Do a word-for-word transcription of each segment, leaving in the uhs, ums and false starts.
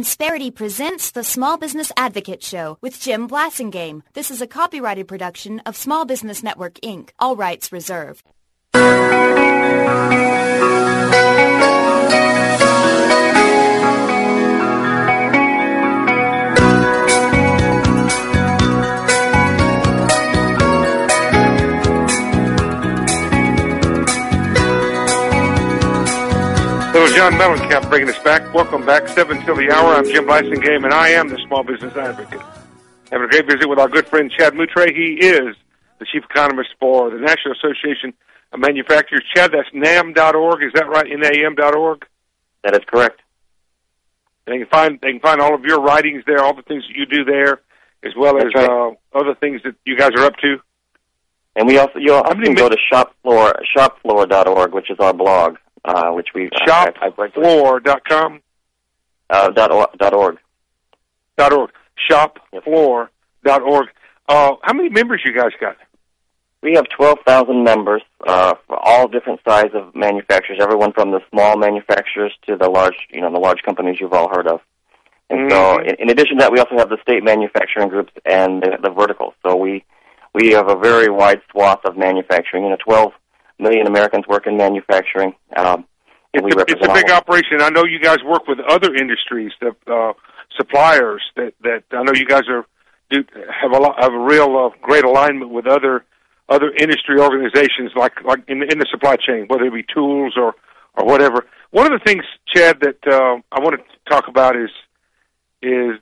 Insperity presents the Small Business Advocate Show with Jim Blasingame. This is a copyrighted production of Small Business Network, Incorporated. All rights reserved. Little John Mellencamp bringing us back. Welcome back. seven till the hour. I'm Jim Blasingame, and I am the Small Business Advocate. Having a great visit with our good friend Chad Moutre. He is the Chief Economist for the National Association of Manufacturers. Chad, that's N A M dot org. Is that right? N A M dot org? That is correct. And they can find they can find all of your writings there, all the things that you do there, as well that's as right. uh, other things that you guys are up to. And we also you also can go to shop floor shop floor dot org, which is our blog. Uh, which we shop floor dot com uh, dot org dot org dot org shop floor dot org. Uh, how many members you guys got? We have twelve thousand members uh, for all different sizes of manufacturers, everyone from the small manufacturers to the large, you know, the large companies you've all heard of. And mm-hmm. so, in, in addition to that, we also have the state manufacturing groups and the, the verticals. So we we have a very wide swath of manufacturing. You know, twelve million Americans work in manufacturing. Um, and it's, we a, it's a big all. operation. I know you guys work with other industries, the uh, suppliers. That, that I know you guys are do have a lot, have a real uh, great alignment with other other industry organizations, like like in, in the supply chain, whether it be tools or or whatever. One of the things, Chad, that uh, I want to talk about is is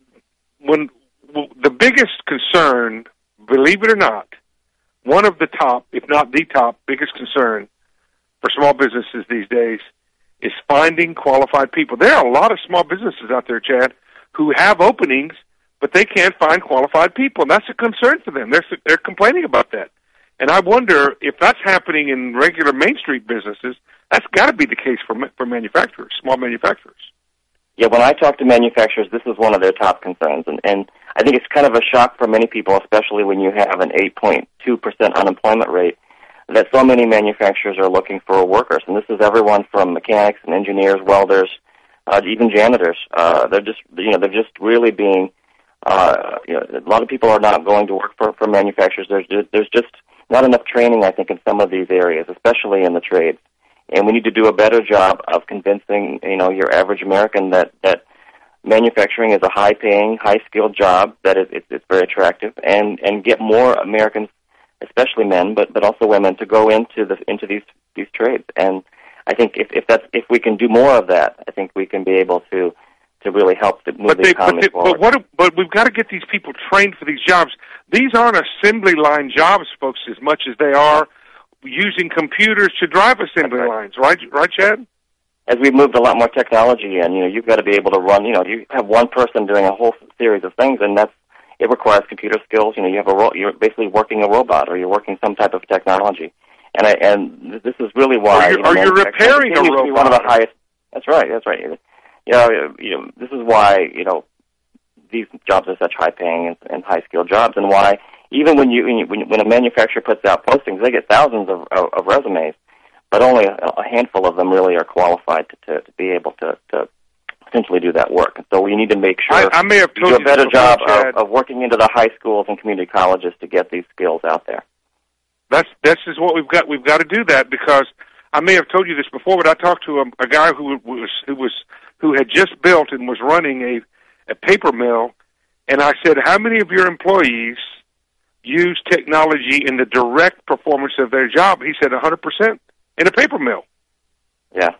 when well, the biggest concern, believe it or not. One of the top, if not the top, biggest concern for small businesses these days is finding qualified people. There are a lot of small businesses out there, Chad, who have openings, but they can't find qualified people, and that's a concern for them. They're, they're complaining about that. And I wonder if that's happening in regular Main Street businesses. That's got to be the case for for manufacturers, small manufacturers. Yeah, when I talk to manufacturers, this is one of their top concerns, and, and I think it's kind of a shock for many people, especially when you have an eight point two percent unemployment rate, that so many manufacturers are looking for workers. And this is everyone from mechanics and engineers, welders, uh, even janitors. Uh, they're just, you know, they're just really being, uh, you know, a lot of people are not going to work for, for manufacturers. There's, there's just not enough training, I think, in some of these areas, especially in the trades. And we need to do a better job of convincing, you know, your average American that, that manufacturing is a high-paying, high-skilled job, that it, it, it's very attractive, and, and get more Americans, especially men, but, but also women, to go into the into these these trades. And I think if, if that's if we can do more of that, I think we can be able to to really help to move but the they, economy but they, forward. But what? But we've got to get these people trained for these jobs. These aren't assembly line jobs, folks, as much as they are using computers to drive assembly right. lines, right? Right, Chad? As we've moved a lot more technology in, you know, you've got to be able to run, you know, you have one person doing a whole series of things, and that's, it requires computer skills. You know, you have a ro- you're basically working a robot, or you're working some type of technology. And I, and this is really why, Or you're, you know, or you're repairing a robot. One of the highest, that's right, that's right. You know, you know, this is why, you know, these jobs are such high-paying and, and high-skilled jobs, and why even when you, when you when, when a manufacturer puts out postings, they get thousands of, of, of resumes, but only a, a handful of them really are qualified to, to, to be able to, to essentially do that work. And so we need to make sure I, I may have told we do a better before, job Chad, of, of working into the high schools and community colleges to get these skills out there. That's this is what we've got. We've got to do that, because I may have told you this before, but I talked to a, a guy who was who was who had just built and was running a a paper mill, and I said, "How many of your employees use technology in the direct performance of their job?" He said, one hundred percent in a paper mill. Yeah,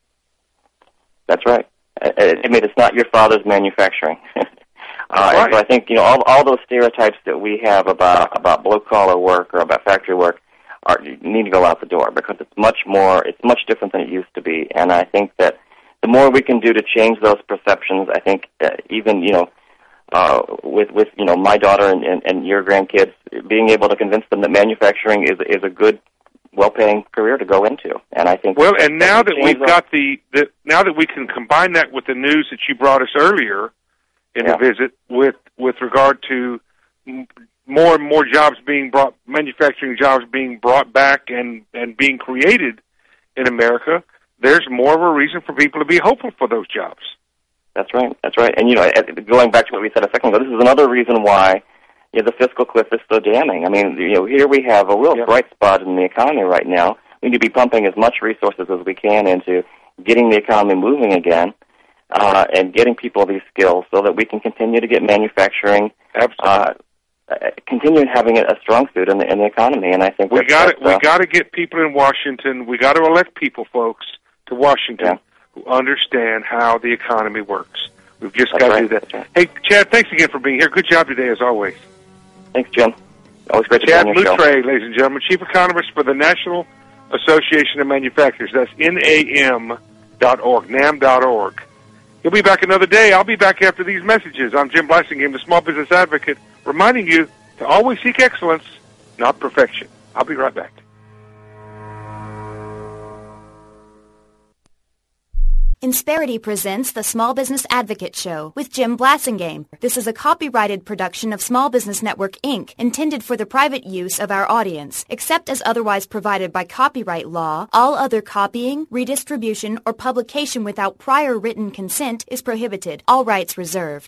that's right. I, I mean, it's not your father's manufacturing. uh, right. So I think, you know, all, all those stereotypes that we have about about blue collar work or about factory work are need to go out the door, because it's much more, it's much different than it used to be. And I think that the more we can do to change those perceptions, I think uh, even, you know, uh, with with you know my daughter and, and, and your grandkids, being able to convince them that manufacturing is is a good, well-paying career to go into. And I think well, and now that we've those. got the, the now that we can combine that with the news that you brought us earlier in yeah. the visit, with with regard to m- more and more jobs being brought, manufacturing jobs being brought back and and being created in America, there's more of a reason for people to be hopeful for those jobs. That's right. That's right. And, you know, going back to what we said a second ago, this is another reason why, you know, the fiscal cliff is so damning. I mean, you know, here we have a real yep. bright spot in the economy right now. We need to be pumping as much resources as we can into getting the economy moving again uh, and getting people these skills so that we can continue to get manufacturing, uh, continue having a strong suit in the, in the economy. And I think we got it. Uh, we got to get people in Washington. We got to elect people, folks, to Washington. Yeah. Who understand how the economy works. We've just That's got to right. do that. Right. Hey, Chad, thanks again for being here. Good job today, as always. Thanks, Jim. Always great to Chad be on your Loutre, show. ladies and gentlemen, Chief Economist for the National Association of Manufacturers. That's N A M dot org, N A M dot org. He'll be back another day. I'll be back after these messages. I'm Jim Blasingame, the Small Business Advocate, reminding you to always seek excellence, not perfection. I'll be right back. Insperity presents the Small Business Advocate Show with Jim Blasingame. This is a copyrighted production of Small Business Network, Incorporated, intended for the private use of our audience. Except as otherwise provided by copyright law, all other copying, redistribution, or publication without prior written consent is prohibited. All rights reserved.